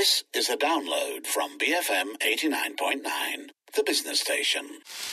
This is a download from BFM 89.9, the business station.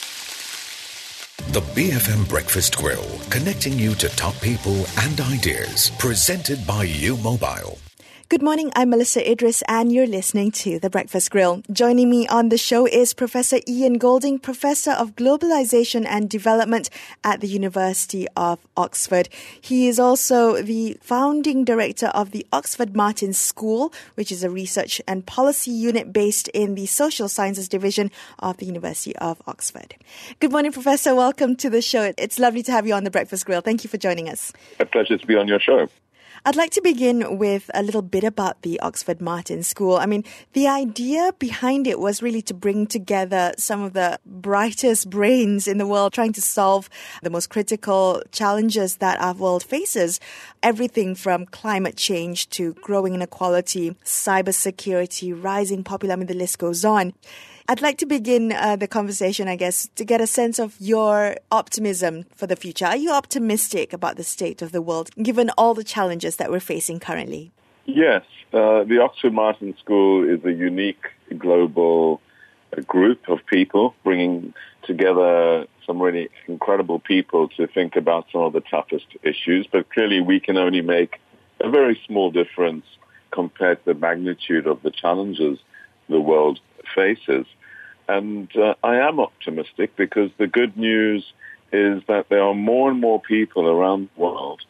The BFM Breakfast Grill, connecting you to top people and ideas. Presented by U Mobile. Good morning, I'm Melissa Idris and you're listening to The Breakfast Grill. Joining me on the show is Professor Ian Golding, Professor of Globalization and Development at the University of Oxford. He is also the founding director of the Oxford Martin School, which is a research and policy unit based in the Social Sciences Division of the University of Oxford. Good morning, Professor. Welcome to the show. It's lovely to have you on The Breakfast Grill. Thank you for joining us. A pleasure to be on your show. I'd like to begin with a little bit about the Oxford Martin School. I mean, the idea behind it was really to bring together some of the brightest brains in the world trying to solve the most critical challenges that our world faces. Everything from climate change to growing inequality, cybersecurity, rising popularity, the list goes on. I'd like to begin the conversation, I guess, to get a sense of your optimism for the future. Are you optimistic about the state of the world, given all the challenges that we're facing currently? Yes. The Oxford Martin School is a unique global group of people bringing together some really incredible people to think about some of the toughest issues. But clearly we can only make a very small difference compared to the magnitude of the challenges the world faces. And I am optimistic because the good news is that there are more and more people around the world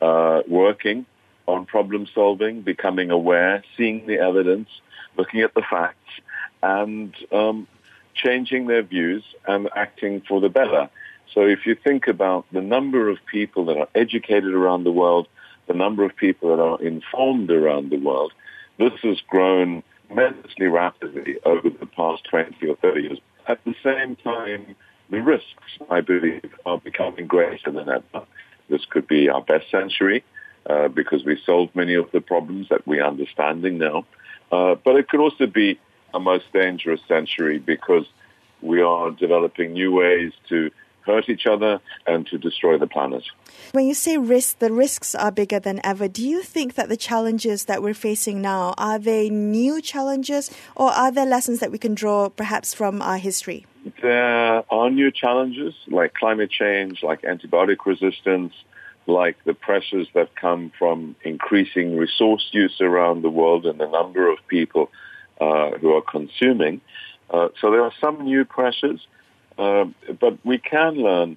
working on problem solving, becoming aware, seeing the evidence, looking at the facts, and changing their views and acting for the better. So if you think about the number of people that are educated around the world, the number of people that are informed around the world, this has grown tremendously rapidly over the past 20 or 30 years. At the same time, the risks, I believe, are becoming greater than ever. This could be our best century because we solved many of the problems that we're understanding now. But it could also be a most dangerous century because we are developing new ways to hurt each other and to destroy the planet. When you say risk, the risks are bigger than ever. Do you think that the challenges that we're facing now, are they new challenges or are there lessons that we can draw perhaps from our history? There are new challenges like climate change, like antibiotic resistance, like the pressures that come from increasing resource use around the world and the number of people who are consuming. So there are some new pressures. But we can learn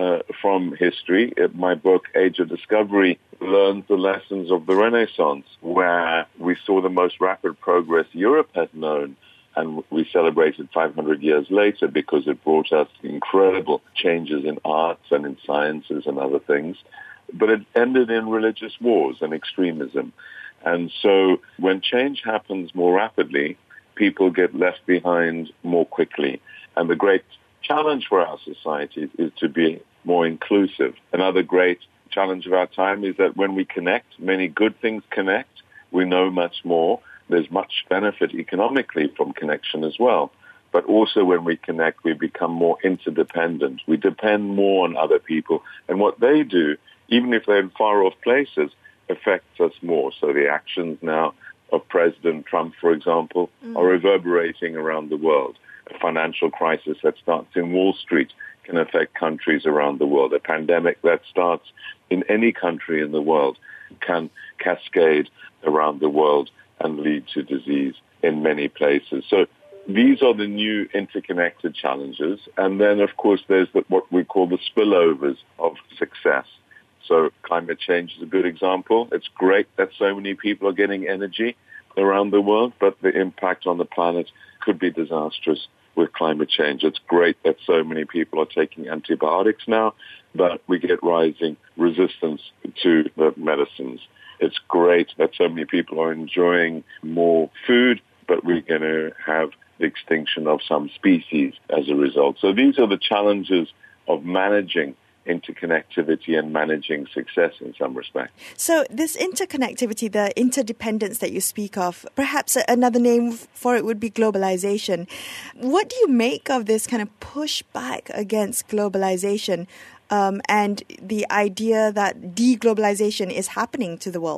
from history. My book, Age of Discovery, learns the lessons of the Renaissance, where we saw the most rapid progress Europe had known, and we celebrated 500 years later because it brought us incredible changes in arts and in sciences and other things. But it ended in religious wars and extremism. And so when change happens more rapidly, people get left behind more quickly. And the great challenge for our societies is to be more inclusive. Another great challenge of our time is that when we connect, many good things connect. We know much more. There's much benefit economically from connection as well. But also when we connect, we become more interdependent. We depend more on other people. And what they do, even if they're in far-off places, affects us more. So the actions now of President Trump, for example, are reverberating around the world. A financial crisis that starts in Wall Street can affect countries around the world. A pandemic that starts in any country in the world can cascade around the world and lead to disease in many places. So these are the new interconnected challenges. And then, of course, there's what we call the spillovers of success. So climate change is a good example. It's great that so many people are getting energy around the world, but the impact on the planet could be disastrous with climate change. It's great that so many people are taking antibiotics now, but we get rising resistance to the medicines. It's great that so many people are enjoying more food, but we're going to have the extinction of some species as a result. So these are the challenges of managing interconnectivity and managing success in some respect. So this interconnectivity, the interdependence that you speak of, perhaps another name for it would be globalization. What do you make of this kind of pushback against globalization and the idea that deglobalization is happening to the world?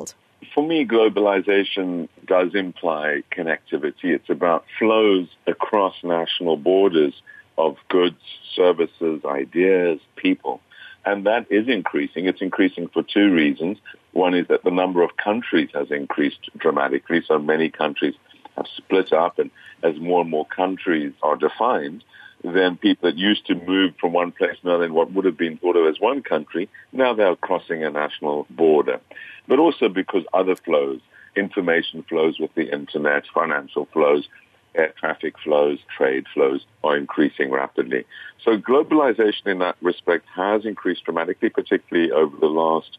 For me, globalization does imply connectivity. It's about flows across national borders of goods, services, ideas, people. And that is increasing. It's increasing for two reasons. One is that the number of countries has increased dramatically. So many countries have split up, and as more and more countries are defined, then people that used to move from one place to another in what would have been thought of as one country, now they're crossing a national border. But also because other flows, information flows with the internet, financial flows, air traffic flows, trade flows are increasing rapidly. So globalization in that respect has increased dramatically, particularly over the last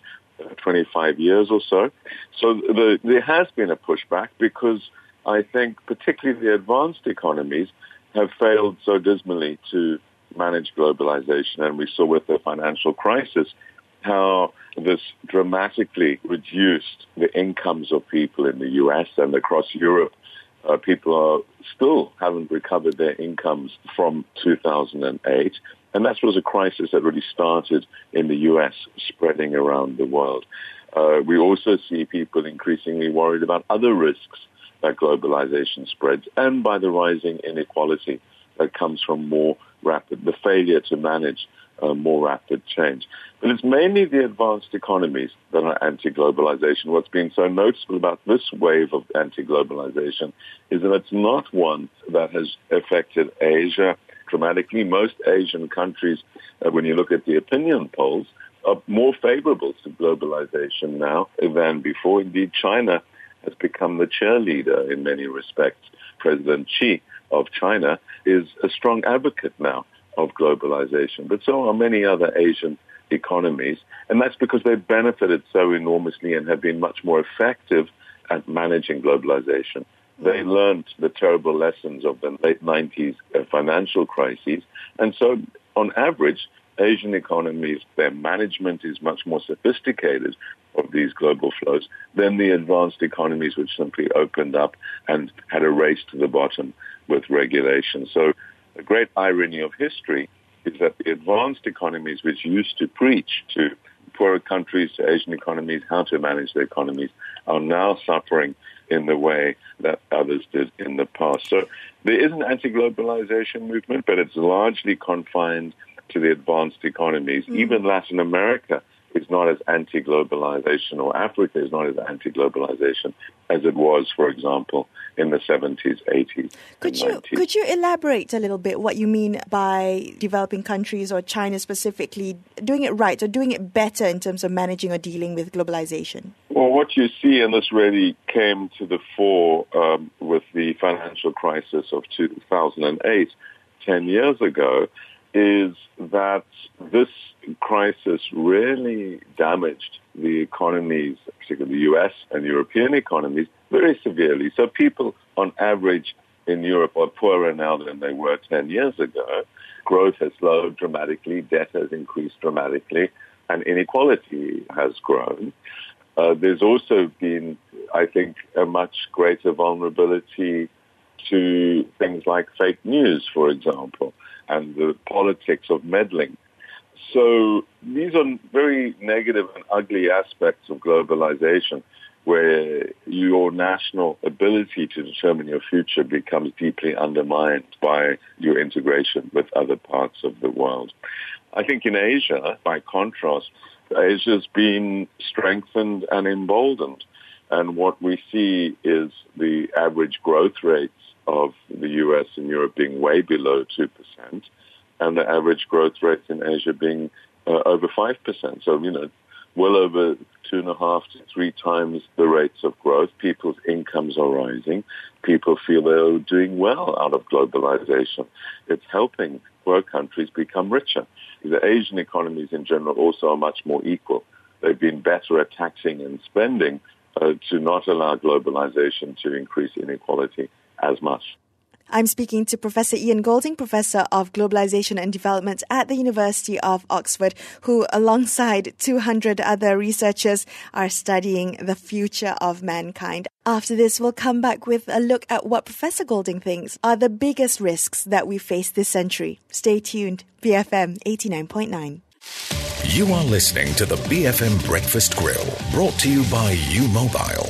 25 years or so. So there has been a pushback because I think particularly the advanced economies have failed so dismally to manage globalization. And we saw with the financial crisis how this dramatically reduced the incomes of people in the U.S. and across Europe. People still haven't recovered their incomes from 2008. And that was a crisis that really started in the U.S., spreading around the world. We also see people increasingly worried about other risks that globalization spreads and by the rising inequality that comes from the failure to manage more rapid change. But it's mainly the advanced economies that are anti-globalization. What's been so noticeable about this wave of anti-globalization is that it's not one that has affected Asia dramatically. Most Asian countries, when you look at the opinion polls, are more favorable to globalization now than before. Indeed, China has become the cheerleader in many respects. President Xi of China is a strong advocate now of globalization, but so are many other Asian economies, and that's because they've benefited so enormously and have been much more effective at managing globalization. They learned the terrible lessons of the late 90s financial crises, and so on average, Asian economies, their management is much more sophisticated of these global flows than the advanced economies which simply opened up and had a race to the bottom with regulation. So the great irony of history is that the advanced economies which used to preach to poorer countries, to Asian economies, how to manage their economies, are now suffering in the way that others did in the past. So there is an anti-globalization movement, but it's largely confined to the advanced economies. Even Latin America is not as anti-globalization, or Africa is not as anti-globalization as it was, for example, in the 70s, 80s, and 90s. Could you elaborate a little bit what you mean by developing countries or China specifically doing it right or doing it better in terms of managing or dealing with globalization? Well, what you see, and this really came to the fore with the financial crisis of 2008, 10 years ago, is that this crisis really damaged the economies, particularly the U.S. and European economies, very severely. So people, on average, in Europe are poorer now than they were 10 years ago. Growth has slowed dramatically, debt has increased dramatically, and inequality has grown. There's also been, I think, a much greater vulnerability to things like fake news, for example, and the politics of meddling. So these are very negative and ugly aspects of globalization, where your national ability to determine your future becomes deeply undermined by your integration with other parts of the world. I think in Asia, by contrast, Asia's been strengthened and emboldened. And what we see is the average growth rates of the U.S. and Europe being way below 2%, and the average growth rates in Asia being over 5%. So, well over 2.5 to 3 times the rates of growth. People's incomes are rising. People feel they're doing well out of globalization. It's helping poor countries become richer. The Asian economies in general also are much more equal. They've been better at taxing and spending to not allow globalization to increase inequality as much. I'm speaking to Professor Ian Golding, Professor of Globalization and Development at the University of Oxford, who, alongside 200 other researchers, are studying the future of mankind. After this, we'll come back with a look at what Professor Golding thinks are the biggest risks that we face this century. Stay tuned. BFM 89.9. You are listening to the BFM Breakfast Grill, brought to you by U-Mobile.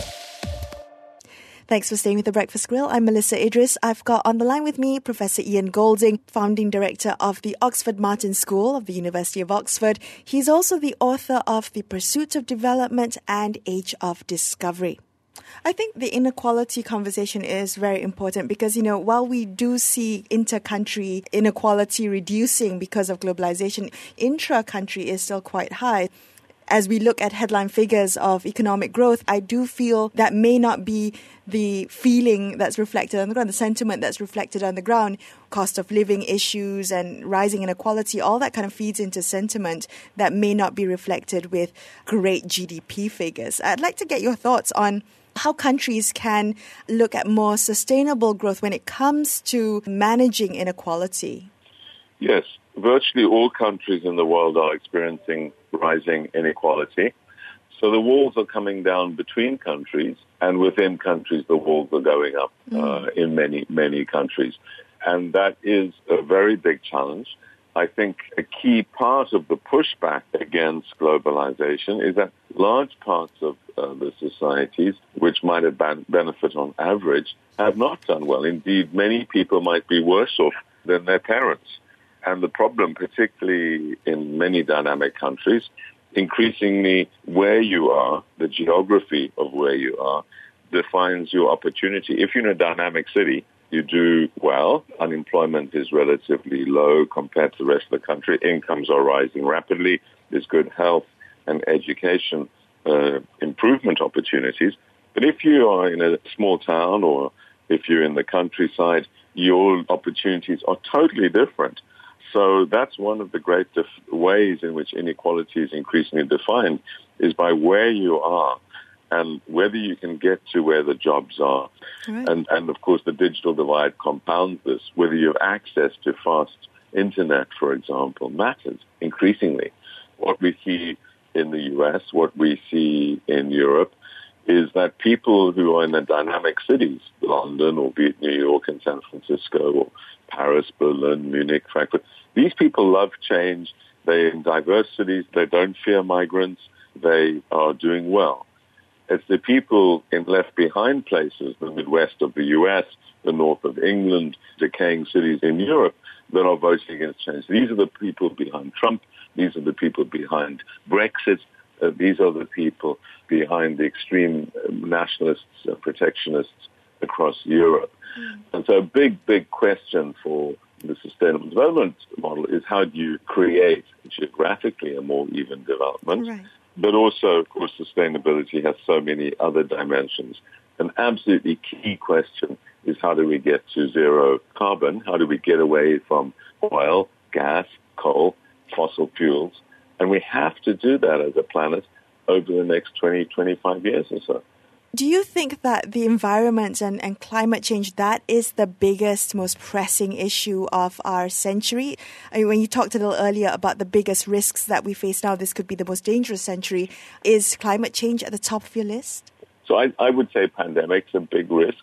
Thanks for staying with the Breakfast Grill. I'm Melissa Idris. I've got on the line with me Professor Ian Golding, founding director of the Oxford Martin School of the University of Oxford. He's also the author of The Pursuit of Development and Age of Discovery. I think the inequality conversation is very important because, while we do see inter-country inequality reducing because of globalization, intra-country is still quite high. As we look at headline figures of economic growth, I do feel that may not be the feeling that's reflected on the ground, the sentiment that's reflected on the ground. Cost of living issues and rising inequality, all that kind of feeds into sentiment that may not be reflected with great GDP figures. I'd like to get your thoughts on how countries can look at more sustainable growth when it comes to managing inequality. Yes, virtually all countries in the world are experiencing rising inequality. So the walls are coming down between countries, and within countries the walls are going up in many, many countries. And that is a very big challenge. I think a key part of the pushback against globalization is that large parts of the societies, which might have benefit on average, have not done well. Indeed, many people might be worse off than their parents. And the problem, particularly in many dynamic countries, increasingly where you are, the geography of where you are, defines your opportunity. If you're in a dynamic city, you do well. Unemployment is relatively low compared to the rest of the country. Incomes are rising rapidly. There's good health and education improvement opportunities. But if you are in a small town or if you're in the countryside, your opportunities are totally different. So that's one of the great ways in which inequality is increasingly defined, is by where you are and whether you can get to where the jobs are. Right. And of course, the digital divide compounds this. Whether you have access to fast internet, for example, matters increasingly. What we see in the US, what we see in Europe, is that people who are in the dynamic cities, London or be it New York and San Francisco or Paris, Berlin, Munich, Frankfurt, these people love change. They're in diverse cities. They don't fear migrants. They are doing well. It's the people in left behind places, the Midwest of the US, the north of England, decaying cities in Europe, that are voting against change. These are the people behind Trump. These are the people behind Brexit. These are the people behind the extreme nationalists and protectionists across Europe. And so a big, big question for the Sustainable Development Model is how do you create geographically a more even development? Right. But also, of course, sustainability has so many other dimensions. An absolutely key question is how do we get to zero carbon? How do we get away from oil, gas, coal, fossil fuels? And we have to do that as a planet over the next 20, 25 years or so. Do you think that the environment and climate change, that is the biggest, most pressing issue of our century? I mean, when you talked a little earlier about the biggest risks that we face now, this could be the most dangerous century. Is climate change at the top of your list? So I would say pandemics are a big risk.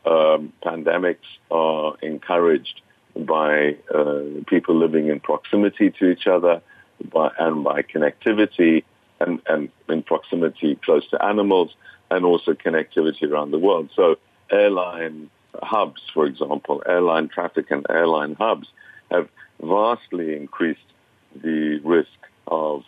Pandemics are encouraged by people living in proximity to each other and by connectivity and in proximity close to animals, and also connectivity around the world. So airline hubs, for example, airline traffic and airline hubs have vastly increased the risk of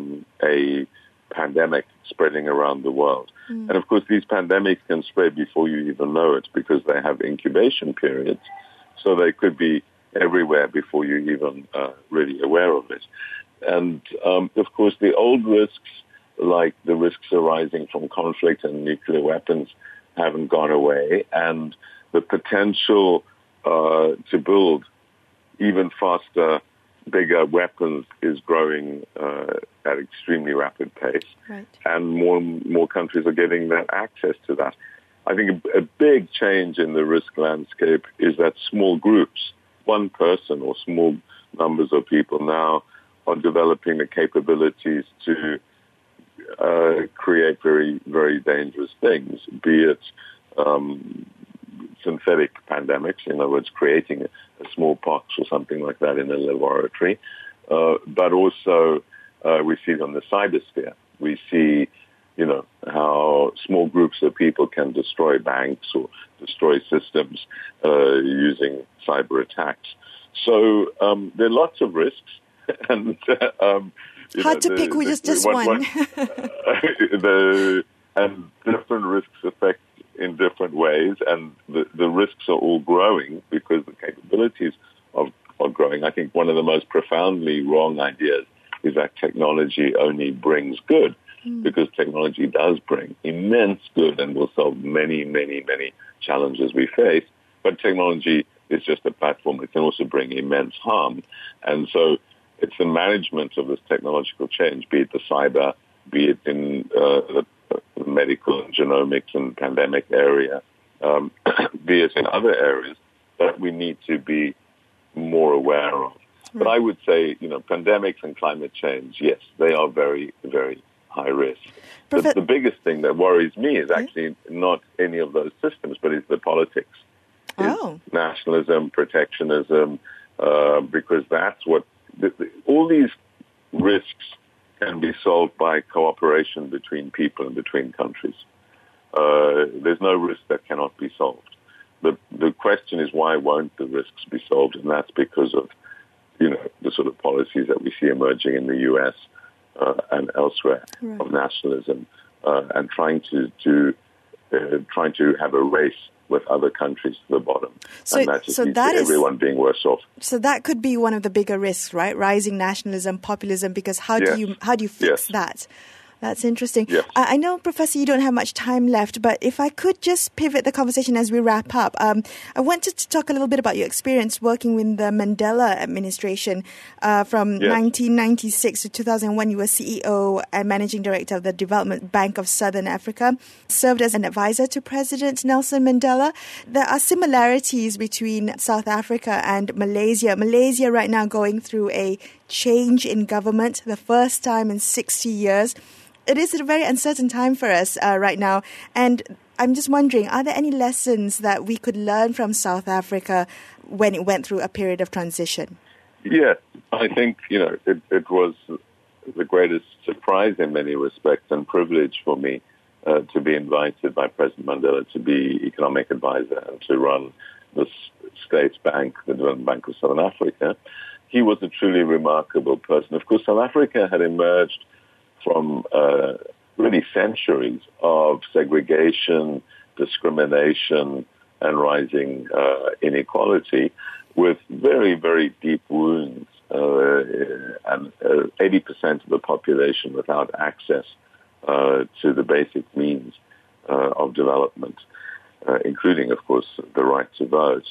a pandemic spreading around the world. And of course, these pandemics can spread before you even know it because they have incubation periods. So they could be everywhere before you're even really aware of it. And of course, the old risks, like the risks arising from conflict and nuclear weapons, haven't gone away. And the potential to build even faster, bigger weapons is growing at extremely rapid pace. Right. And more countries are getting that access to that. I think a big change in the risk landscape is that small groups, one person or small numbers of people now are developing the capabilities to create very, very dangerous things, be it synthetic pandemics, in other words, creating a smallpox or something like that in a laboratory, but also We see it on the cybersphere. We see, how small groups of people can destroy banks or destroy systems using cyber attacks. So there are lots of risks, and hard to pick just one. And different risks affect in different ways, and the risks are all growing because the capabilities are growing. I think one of the most profoundly wrong ideas is that technology only brings good, because technology does bring immense good and will solve many, many, many challenges we face. But technology is just a platform. It can also bring immense harm. And so it's the management of this technological change, be it the cyber, be it in the medical and genomics and pandemic area, be it in other areas, that we need to be more aware of. But I would say, pandemics and climate change, yes, they are very, very high risk. The biggest thing that worries me is actually not any of those systems, but it's the politics. Oh. Nationalism, protectionism, because that's what all these risks can be solved by cooperation between people and between countries. There's no risk that cannot be solved. The question is, why won't the risks be solved? And that's because of, the sort of policies that we see emerging in the U.S. And elsewhere of nationalism, and trying to have a race with other countries to the bottom. And that just leads to everyone being worse off. So that could be one of the bigger risks, right? Rising nationalism, populism, because how do you fix that? That's interesting. Yes. I know, Professor, you don't have much time left, but if I could just pivot the conversation as we wrap up. I wanted to talk a little bit about your experience working with the Mandela administration from 1996 to 2001. You were CEO and Managing Director of the Development Bank of Southern Africa, served as an advisor to President Nelson Mandela. There are similarities between South Africa and Malaysia. Malaysia right now going through a change in government, the first time in 60 years. It is a very uncertain time for us right now. And I'm just wondering, are there any lessons that we could learn from South Africa when it went through a period of transition? Yeah, I think, it was the greatest surprise in many respects and privilege for me to be invited by President Mandela to be economic advisor and to run the State Bank, the Development Bank of Southern Africa. He was a truly remarkable person. Of course, South Africa had emerged from really centuries of segregation, discrimination, and rising inequality with very, very deep wounds, and 80% of the population without access to the basic means of development, including, of course, the right to vote.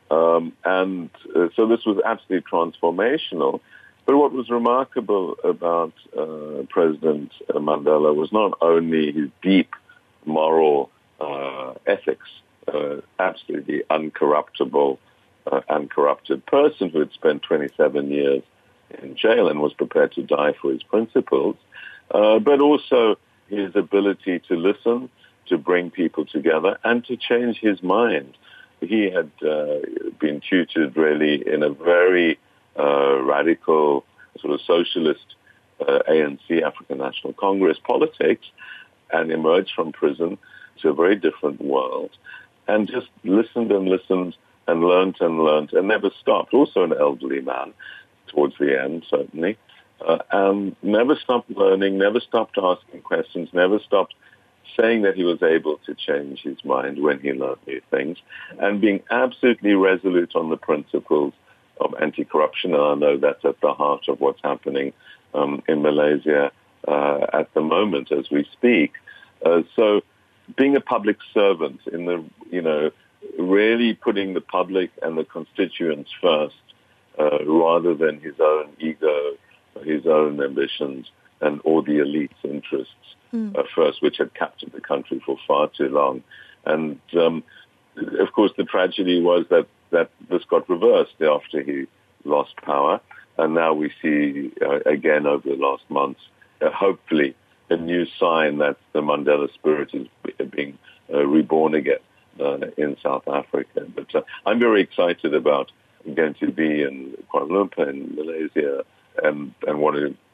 So this was absolutely transformational. But what was remarkable about President Mandela was not only his deep moral ethics, absolutely uncorruptible, uncorrupted person who had spent 27 years in jail and was prepared to die for his principles, but also his ability to listen, to bring people together, and to change his mind. He had been tutored really in a very radical sort of socialist ANC, African National Congress politics, and emerged from prison to a very different world, and just listened and listened and learnt and never stopped. Also an elderly man towards the end, certainly, and never stopped learning, never stopped asking questions, never stopped saying that he was able to change his mind when he learned new things, and being absolutely resolute on the principles of anti-corruption. And I know that's at the heart of what's happening in Malaysia at the moment as we speak. So being a public servant in the, really putting the public and the constituents first, rather than his own ego, his own ambitions, and all the elite's interests first, which had captured the country for far too long. And, of course, the tragedy was that this got reversed after he lost power. And now we see, again, over the last months, hopefully a new sign that the Mandela spirit is being reborn again in South Africa. But I'm very excited about going to be in Kuala Lumpur in Malaysia and want to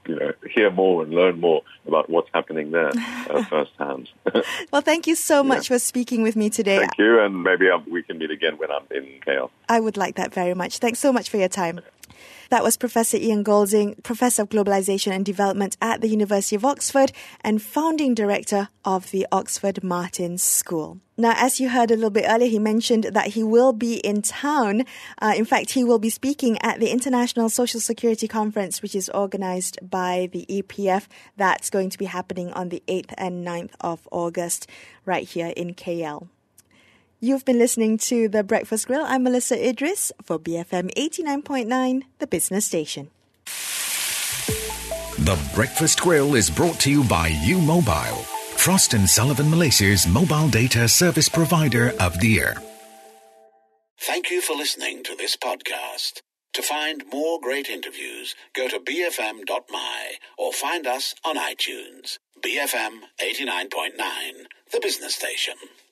hear more and learn more about what's happening there firsthand. Well, thank you so much for speaking with me today. Thank you, and maybe we can meet again when I'm in KL. I would like that very much. Thanks so much for your time. That was Professor Ian Golding, Professor of Globalization and Development at the University of Oxford and Founding Director of the Oxford Martins School. Now, as you heard a little bit earlier, he mentioned that he will be in town. In fact, he will be speaking at the International Social Security Conference, which is organized by the EPF. That's going to be happening on the 8th and 9th of August right here in KL. You've been listening to The Breakfast Grill. I'm Melissa Idris for BFM 89.9, the business station. The Breakfast Grill is brought to you by U-Mobile, Frost & Sullivan Malaysia's mobile data service provider of the year. Thank you for listening to this podcast. To find more great interviews, go to bfm.my or find us on iTunes. BFM 89.9, the business station.